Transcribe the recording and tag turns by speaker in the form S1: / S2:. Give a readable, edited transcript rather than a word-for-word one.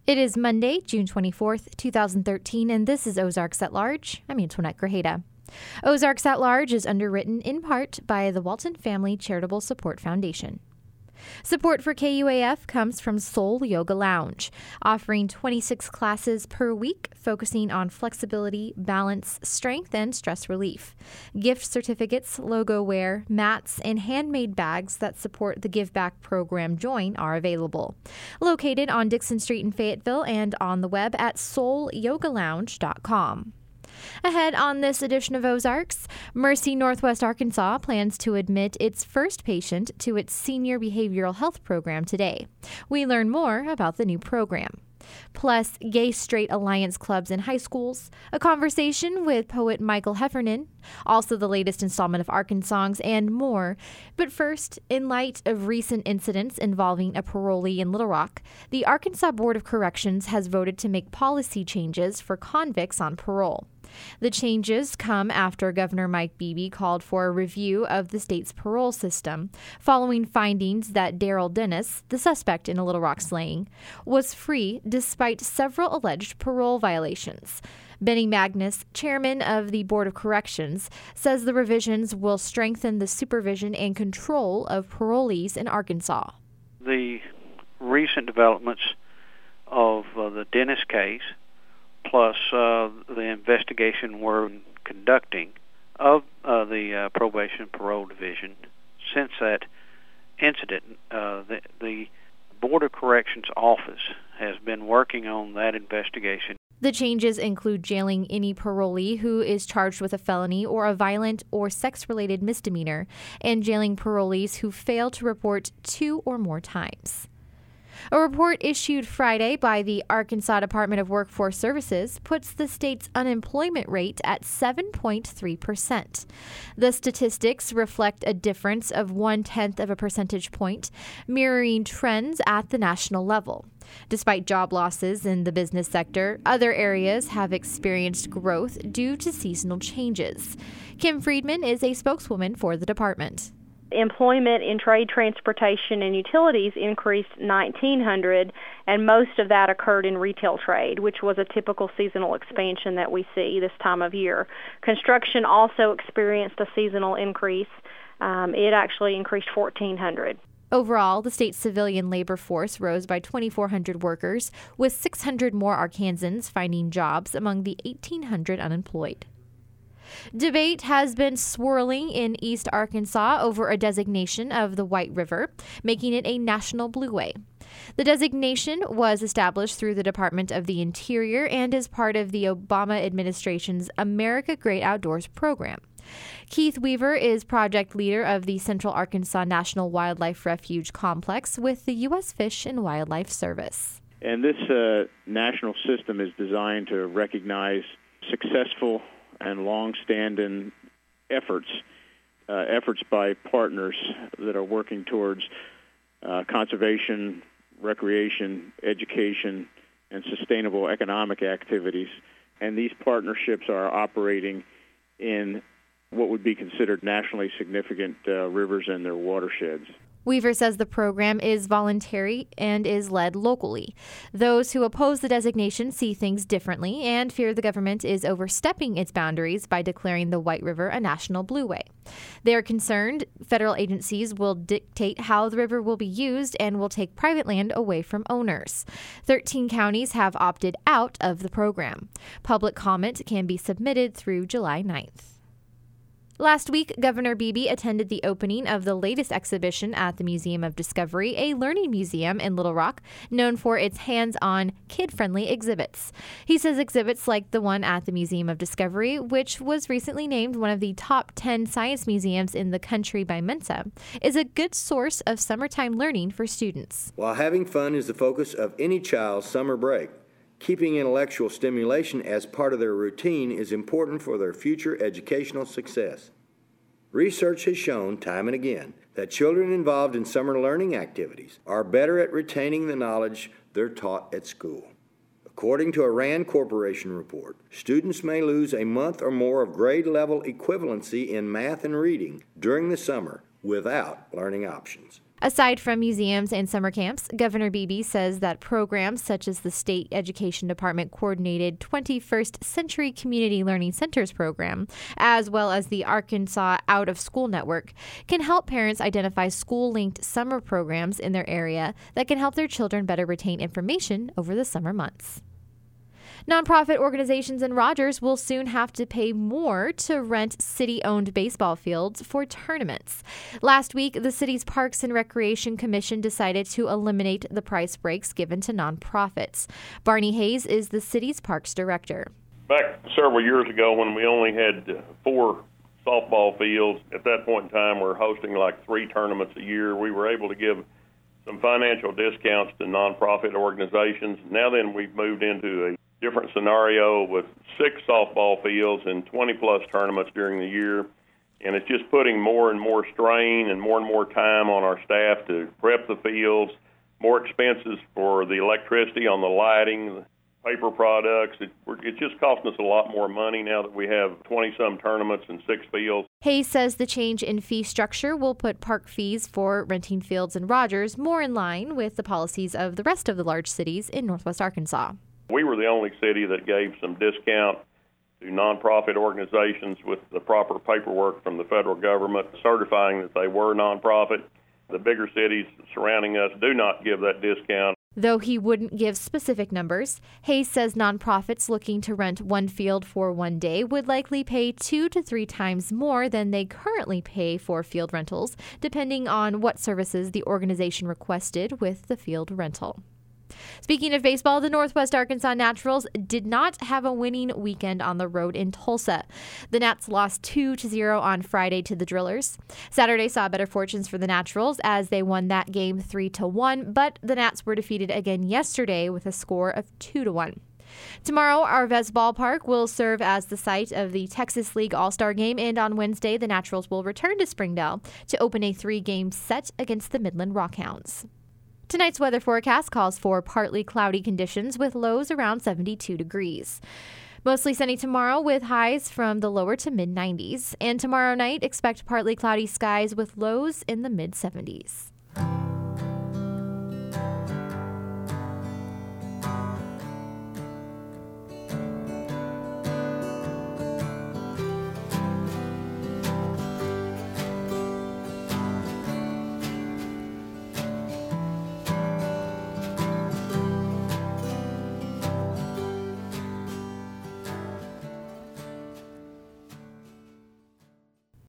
S1: It is Monday, June 24th, 2013, and this is Ozarks at Large. I'm Antoinette Grajeda. Ozarks at Large is underwritten in part by the Walton Family Charitable Support Foundation. Support for KUAF comes from Soul Yoga Lounge, offering 26 classes per week focusing on flexibility, balance, strength, and stress relief. Gift certificates, logo wear, mats, and handmade bags that support the Give Back program Join are available. Located on Dixon Street in Fayetteville and on the web at soulyogalounge.com. Ahead on this edition of Ozarks, Mercy Northwest Arkansas plans to admit its first patient to its senior behavioral health program today. We learn more about the new program. Plus, gay-straight alliance clubs in high schools, a conversation with poet Michael Heffernan, also the latest installment of Arkansongs, and more. But first, in light of recent incidents involving a parolee in Little Rock, the Arkansas Board of Corrections has voted to make policy changes for convicts on parole. The changes come after Governor Mike Beebe called for a review of the state's parole system, following findings that Daryl Dennis, the suspect in a Little Rock slaying, was free despite several alleged parole violations. Benny Magnus, chairman of the Board of Corrections, says the revisions will strengthen the supervision and control of parolees in Arkansas.
S2: The recent developments of the Dennis case, plus the investigation we're conducting of the Probation and Parole Division. Since that incident, the Board of Corrections office has been working on that investigation.
S1: The changes include jailing any parolee who is charged with a felony or a violent or sex-related misdemeanor, and jailing parolees who fail to report 2 or more times. A report issued Friday by the Arkansas Department of Workforce Services puts the state's unemployment rate at 7.3%. The statistics reflect a difference of 0.1 of a percentage point, mirroring trends at the national level. Despite job losses in the business sector, other areas have experienced growth due to seasonal changes. Kim Friedman is a spokeswoman for the department.
S3: Employment in trade, transportation, and utilities increased 1,900, and most of that occurred in retail trade, which was a typical seasonal expansion that we see this time of year. Construction also experienced a seasonal increase. It actually increased 1,400.
S1: Overall, the state's civilian labor force rose by 2,400 workers, with 600 more Arkansans finding jobs among the 1,800 unemployed. Debate has been swirling in East Arkansas over a designation of the White River, making it a national blueway. The designation was established through the Department of the Interior and is part of the Obama administration's America Great Outdoors program. Keith Weaver is project leader of the Central Arkansas National Wildlife Refuge Complex with the U.S. Fish and Wildlife Service.
S4: And this national system is designed to recognize successful and long-standing efforts by partners that are working towards conservation, recreation, education, and sustainable economic activities. And these partnerships are operating in what would be considered nationally significant rivers and their watersheds.
S1: Weaver says the program is voluntary and is led locally. Those who oppose the designation see things differently and fear the government is overstepping its boundaries by declaring the White River a national blueway. They are concerned federal agencies will dictate how the river will be used and will take private land away from owners. 13 counties have opted out of the program. Public comment can be submitted through July 9th. Last week, Governor Beebe attended the opening of the latest exhibition at the Museum of Discovery, a learning museum in Little Rock known for its hands-on, kid-friendly exhibits. He says exhibits like the one at the Museum of Discovery, which was recently named one of the top 10 science museums in the country by Mensa, is a good source of summertime learning for students.
S5: While having fun is the focus of any child's summer break, keeping intellectual stimulation as part of their routine is important for their future educational success. Research has shown time and again that children involved in summer learning activities are better at retaining the knowledge they're taught at school. According to a RAND Corporation report, students may lose a month or more of grade-level equivalency in math and reading during the summer without learning options.
S1: Aside from museums and summer camps, Governor Beebe says that programs such as the State Education Department coordinated 21st Century Community Learning Centers program, as well as the Arkansas Out of School Network, can help parents identify school-linked summer programs in their area that can help their children better retain information over the summer months. Nonprofit organizations in Rogers will soon have to pay more to rent city-owned baseball fields for tournaments. Last week, the city's Parks and Recreation Commission decided to eliminate the price breaks given to nonprofits. Barney Hayes is the city's parks director.
S6: Back several years ago when we only had 4 softball fields, at that point in time we're hosting like 3 tournaments a year. We were able to give some financial discounts to nonprofit organizations. Now then we've moved into a different scenario with 6 softball fields and 20-plus tournaments during the year, and it's just putting more and more strain and more time on our staff to prep the fields, more expenses for the electricity on the lighting, the paper products. It's just costing us a lot more money now that we have 20-some tournaments and 6 fields.
S1: Hayes says the change in fee structure will put park fees for renting fields in Rogers more in line with the policies of the rest of the large cities in Northwest Arkansas.
S6: We were the only city that gave some discount to nonprofit organizations with the proper paperwork from the federal government certifying that they were nonprofit. The bigger cities surrounding us do not give that discount.
S1: Though he wouldn't give specific numbers, Hayes says nonprofits looking to rent one field for one day would likely pay 2 to 3 times more than they currently pay for field rentals, depending on what services the organization requested with the field rental. Speaking of baseball, the Northwest Arkansas Naturals did not have a winning weekend on the road in Tulsa. The Nats lost 2-0 on Friday to the Drillers. Saturday saw better fortunes for the Naturals as they won that game 3-1, but the Nats were defeated again yesterday with a score of 2-1. Tomorrow, Arvez Ballpark will serve as the site of the Texas League All-Star Game, and on Wednesday, the Naturals will return to Springdale to open a 3-game set against the Midland Rockhounds. Tonight's weather forecast calls for partly cloudy conditions with lows around 72 degrees. Mostly sunny tomorrow with highs from the lower to mid-90s. And tomorrow night, expect partly cloudy skies with lows in the mid-70s.